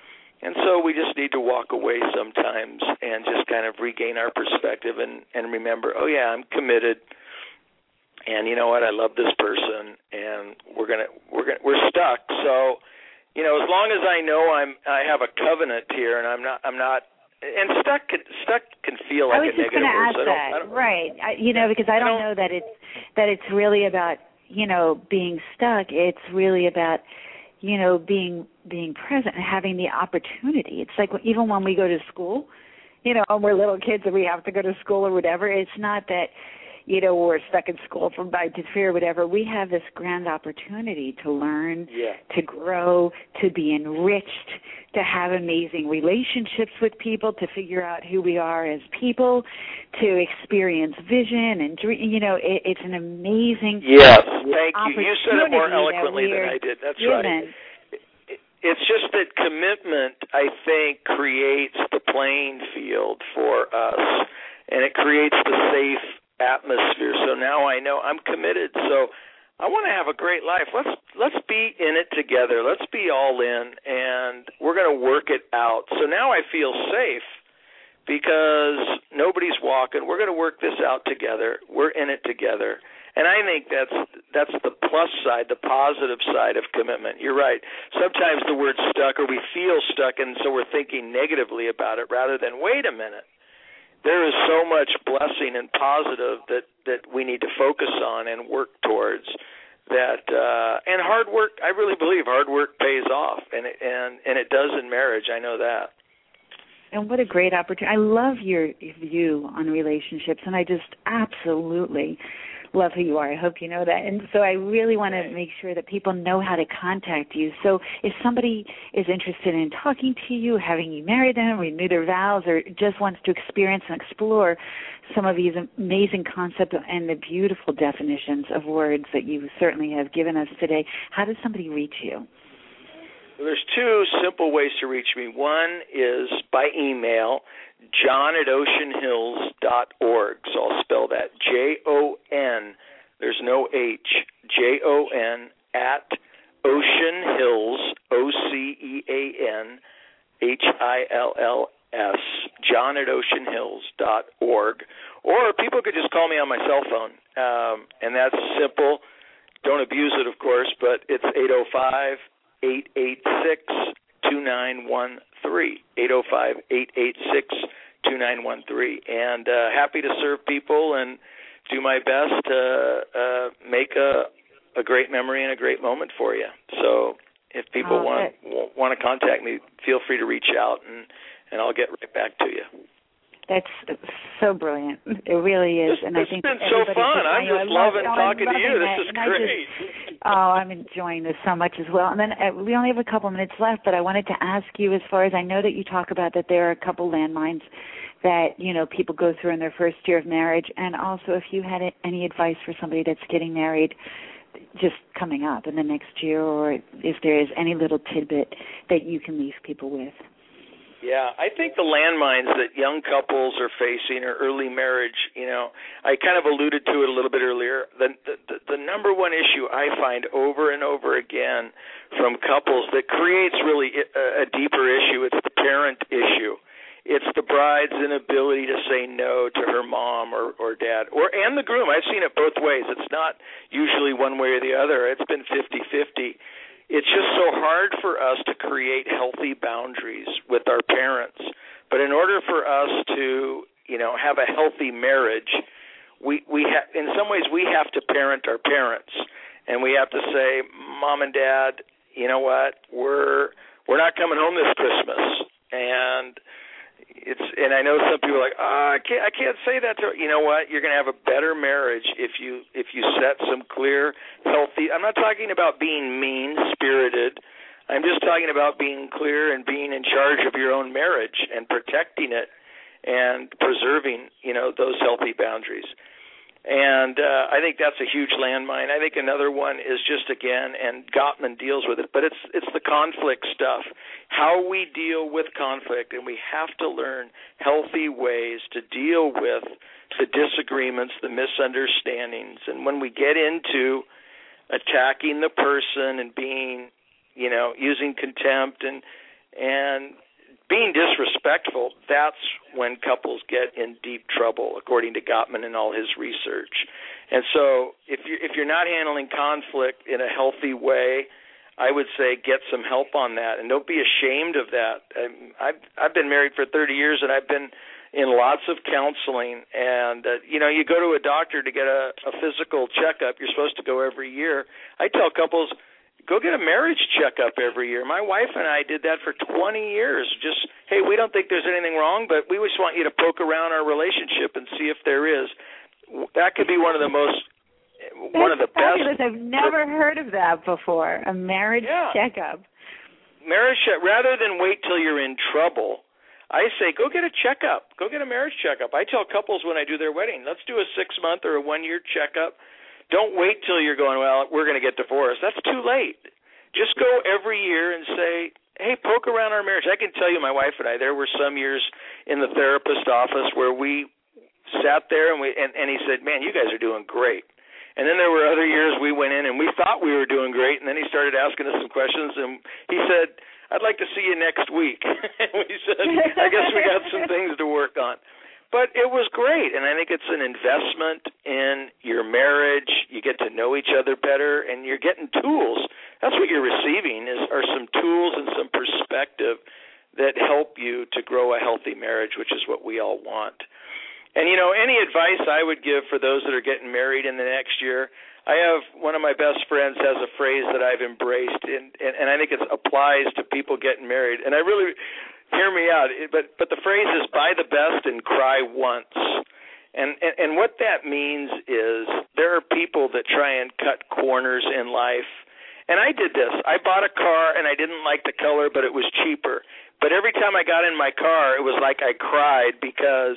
And so we just need to walk away sometimes and just kind of regain our perspective and remember, oh yeah, I'm committed. And you know what? I love this person, and we're stuck. So, you know, as long as I know I have a covenant here, and I'm not. And stuck can feel like a negative word. I was just going to ask that, right? Because I don't know that it's really about being stuck. It's really about being present and having the opportunity. It's like even when we go to school, and we're little kids and we have to go to school or whatever. It's not that we're stuck in school from by to fear or whatever. We have this grand opportunity to learn, to grow, to be enriched, to have amazing relationships with people, to figure out who we are as people, to experience vision and dream. It's an amazing thank you. You said it more eloquently than I did. That's right. It's just that commitment, I think, creates the playing field for us, and it creates the safe atmosphere. So now I know I'm committed. So I want to have a great life. Let's be in it together. Let's be all in, and we're going to work it out. So now I feel safe because nobody's walking. We're going to work this out together. We're in it together. And I think that's the plus side, the positive side of commitment. You're right. Sometimes the word stuck, or we feel stuck, and so we're thinking negatively about it rather than, wait a minute. There is so much blessing and positive that we need to focus on and work towards. And hard work, I really believe hard work pays off, and it does in marriage. I know that. And what a great opportunity. I love your view on relationships, and I just absolutely love who you are. I hope you know that. And so I really want to make sure that people know how to contact you. So if somebody is interested in talking to you, having you marry them, renew their vows, or just wants to experience and explore some of these amazing concepts and the beautiful definitions of words that you certainly have given us today, how does somebody reach you? Well, there's two simple ways to reach me. One is by email, john@oceanhills.org. So I'll spell that, Jon, there's no H, Jon at Ocean Hills, OceanHills, john@oceanhills.org. Or people could just call me on my cell phone, and that's simple. Don't abuse it, of course, but it's 805-886-2913, 805-886-2913. And happy to serve people and do my best to make a great memory and a great moment for you. So if people want to contact me, feel free to reach out, and I'll get right back to you. That's so brilliant. It really is. And I think it's been so fun. I'm just loving talking to you. This is great. I'm enjoying this so much as well. And then we only have a couple minutes left, but I wanted to ask you, as far as I know that you talk about that there are a couple landmines that, people go through in their first year of marriage, and also if you had any advice for somebody that's getting married just coming up in the next year, or if there is any little tidbit that you can leave people with. Yeah, I think the landmines that young couples are facing or early marriage, I kind of alluded to it a little bit earlier. The number one issue I find over and over again from couples that creates really a deeper issue, it's the parent issue. It's the bride's inability to say no to her mom or dad, and the groom. I've seen it both ways. It's not usually one way or the other. It's been 50-50. It's just so hard for us to create healthy boundaries with our parents. But in order for us to, have a healthy marriage, we in some ways we have to parent our parents, and we have to say, Mom and Dad, you know what, we're not coming home this Christmas, and I know some people are like, I can't say that to her. You know what? You're going to have a better marriage if you set some clear, healthy. I'm not talking about being mean-spirited. I'm just talking about being clear and being in charge of your own marriage and protecting it and preserving, those healthy boundaries. And I think that's a huge landmine. I think another one is just, again, and Gottman deals with it, but it's the conflict stuff, how we deal with conflict, and we have to learn healthy ways to deal with the disagreements, the misunderstandings. And when we get into attacking the person and being, using contempt and being disrespectful, that's when couples get in deep trouble, according to Gottman and all his research. And so if you're not handling conflict in a healthy way, I would say get some help on that, and don't be ashamed of that. I've been married for 30 years, and I've been in lots of counseling. And, you go to a doctor to get a physical checkup. You're supposed to go every year. I tell couples, go get a marriage checkup every year. My wife and I did that for 20 years. Just, hey, we don't think there's anything wrong, but we just want you to poke around our relationship and see if there is. That could be one of the best. Fabulous. I've never heard of that before, a marriage checkup. Rather than wait till you're in trouble, I say go get a checkup. Go get a marriage checkup. I tell couples when I do their wedding, let's do a 6-month or a 1-year checkup. Don't wait till you're going, well, we're going to get divorced. That's too late. Just go every year and say, hey, poke around our marriage. I can tell you, my wife and I, there were some years in the therapist office where we sat there and he said, man, you guys are doing great. And then there were other years we went in and we thought we were doing great, and then he started asking us some questions, and he said, I'd like to see you next week. And we said, I guess we got some things to work on. But it was great, and I think it's an investment in your marriage. You get to know each other better, and you're getting tools. That's what you're receiving are some tools and some perspective that help you to grow a healthy marriage, which is what we all want. And, any advice I would give for those that are getting married in the next year, I have one of my best friends has a phrase that I've embraced, and I think it applies to people getting married. And I really, hear me out, but the phrase is buy the best and cry once. And what that means is there are people that try and cut corners in life. And I did this. I bought a car, and I didn't like the color, but it was cheaper. But every time I got in my car, it was like I cried because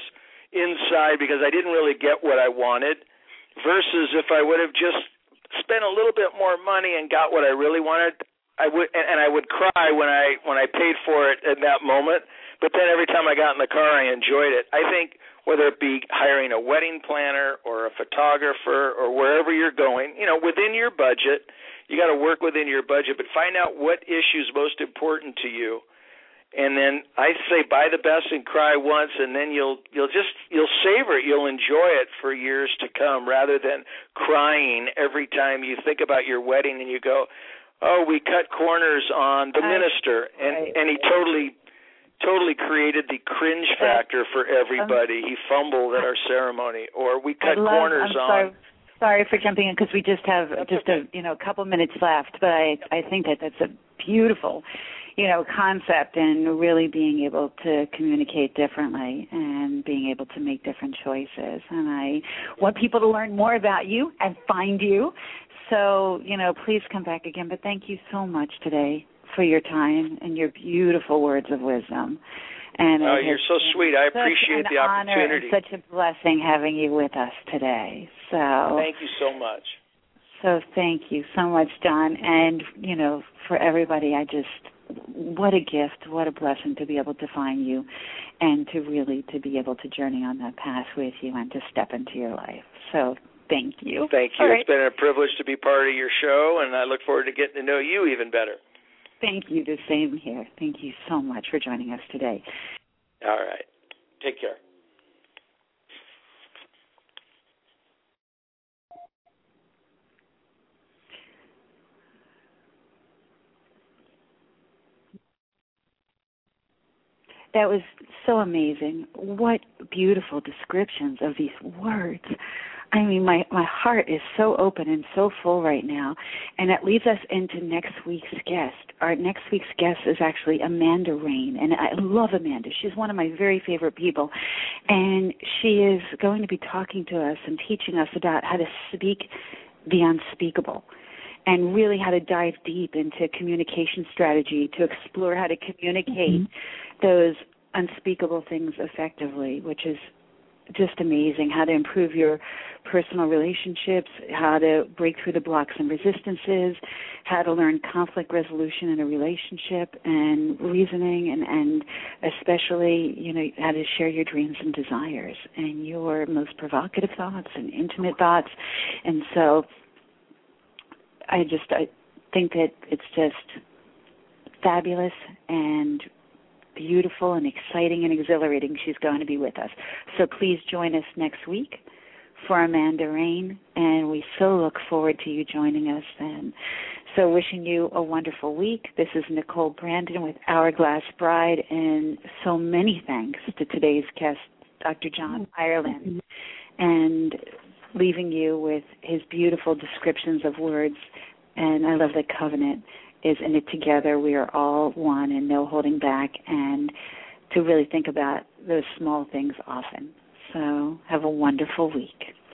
I didn't really get what I wanted, versus if I would have just spent a little bit more money and got what I really wanted, I would cry when I paid for it in that moment. But then every time I got in the car, I enjoyed it. I think whether it be hiring a wedding planner or a photographer or wherever you're going, within your budget, you got to work within your budget, but find out what issue is most important to you. And then I say buy the best and cry once, and then you'll savor it. You'll enjoy it for years to come, rather than crying every time you think about your wedding and you go, oh, we cut corners on the minister, and he totally created the cringe factor for everybody. He fumbled at our ceremony, or we cut corners on. Sorry for jumping in, because we just have a couple minutes left, but I think that's a beautiful concept, and really being able to communicate differently and being able to make different choices. And I want people to learn more about you and find you. So, please come back again. But thank you so much today for your time and your beautiful words of wisdom. And you're so sweet. I appreciate the opportunity. It's such a blessing having you with us today. So thank you so much. So thank you so much, John. And, for everybody, what a gift, what a blessing to be able to find you and to be able to journey on that path with you and to step into your life. So thank you. Thank you. Right. It's been a privilege to be part of your show, and I look forward to getting to know you even better. Thank you. The same here. Thank you so much for joining us today. All right. Take care. That was so amazing. What beautiful descriptions of these words. I mean, my heart is so open and so full right now. And that leads us into next week's guest. Our next week's guest is actually Amanda Rain. And I love Amanda. She's one of my very favorite people. And she is going to be talking to us and teaching us about how to speak the unspeakable, and really how to dive deep into communication strategy to explore how to communicate those unspeakable things effectively, which is just amazing. How to improve your personal relationships, how to break through the blocks and resistances, how to learn conflict resolution in a relationship and reasoning, and especially, how to share your dreams and desires and your most provocative thoughts and intimate thoughts. And so I think that it's just fabulous, and beautiful and exciting and exhilarating she's going to be with us. So please join us next week for Amanda Rain, and we so look forward to you joining us then. So wishing you a wonderful week. This is Nicole Brandon with Hourglass Bride, and so many thanks to today's guest, Dr. John Ireland, and leaving you with his beautiful descriptions of words. And I love that covenant is in it together. We are all one and no holding back, and to really think about those small things often. So have a wonderful week.